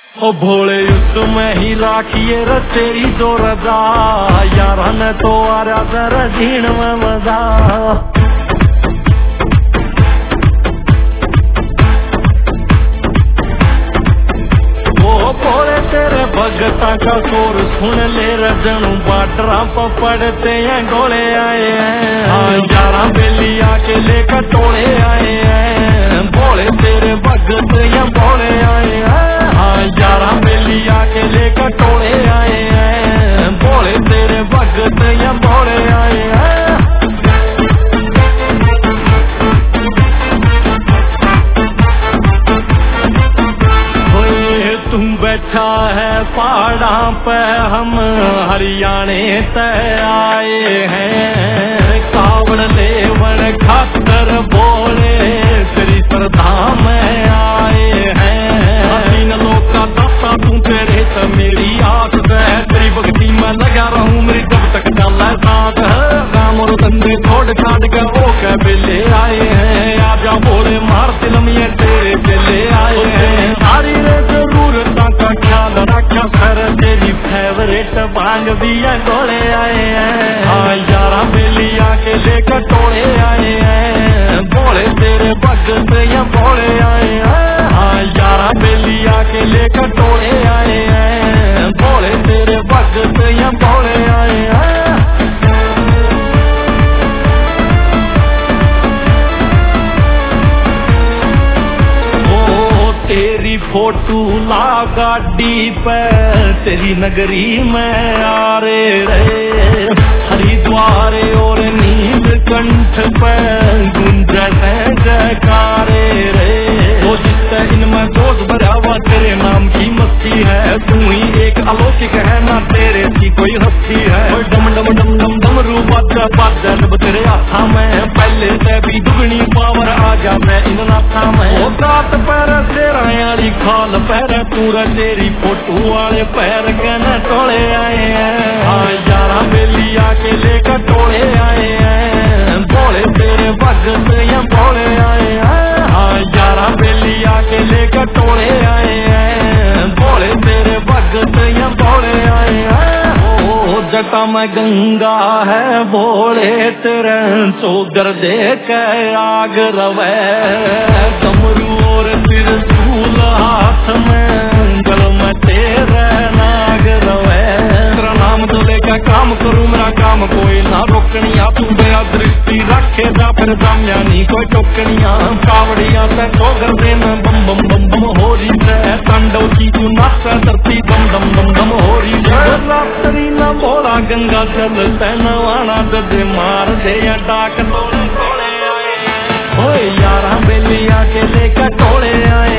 ओ भोले उसमें ही राखिए रे तेरी जो रजा, यार ने तो आ रहा तेरा जीण में मजा। ओ भोले तेरे भगता का शोर सुन ले रजनू, बाटरा पड़ते हैं गोले आए हैं। हाँ यारा बेली आके लेकर टोले आए हैं, भोले तेरे भगत या भोले आए हैं। हाँ यारा बेली आके लेकर टोले आए हैं, भोले तेरे भगत या भोले आए हैं। तुम बैठा है पहाड़ा पे, हम हरियाणे से आए हैं, कावड़ लेवन खातर बोले तेरी श्रद्धा में आए हैं। हसीन लोग का दाता तू तेरे तो मेरी आस है, तेरी भक्ति में लगा रहूं मेरी जब तक चला साथ है। काम और धंधे छोड़ छाड़ कर वो के बेले आए हैं, आजा बोले मार तिलम ये तेरे बेले आए हैं। सारी रे जरूरत का ख्याल रखा कर, तेरी फेवरेट भांग भी गोले आए हैं। हाँ यारा बेली आके लेकर टोले आए हैं, भोले तेरे भगत या भोले आए हैं। हाँ यारा बेली आके लेकर टोले आए हैं, भोले तेरे भगत या भोले आए हैं। तेरी फोटो ला गाड़ी पे तेरी नगरी में आ रे, हरिद्वार और नीलकंठ पे गुंज जयकारे रे। वो जिससे इनमें जोश भरा हुआ तेरे नाम की मस्ती है, तू ही एक अलौकिक है ना तेरे की कोई हस्ती है। डम डम डम डम डम रू बाजा बाजा जब तेरे हाथा में, पहले से भी दुगनी पावर आ जा मैं इन नाथा में। वो रात पैर तेरा यारी खाल पैर पूरा, तेरी फोटो वाले पैर के न टोले आए हैं। हाँ यारा बेली आके लेकर टोले आए हैं, भोले तेरे भगत या भोले आए हैं। हाँ यारा बेली आके लेकर टोले आए हैं, भोले तेरे भगत या भोले आए हैं। ओ जटा में गंगा है भोले तेरे, चोगर दे के आग रवे, डमरू और त्रिशूल हाथ में, गल में तेरे नाग रवे। तेरा नाम तो लेकर काम करूं मेरा काम कोई ना रोकनिया, तू मेरा दृष्टि रखे जा फिर जाम्यानी कोई टोकनिया। कावड़िया से चोगर देना बम बम बम बम हो रही है, तांडव की तू नाच धरती दम दम दम दम हो रही है। रात्रि न भोला गंगा जल तैनवाना दे मार दे या डाक तोड़े आए। ओए यारा बेली आके लेकर टोले आए।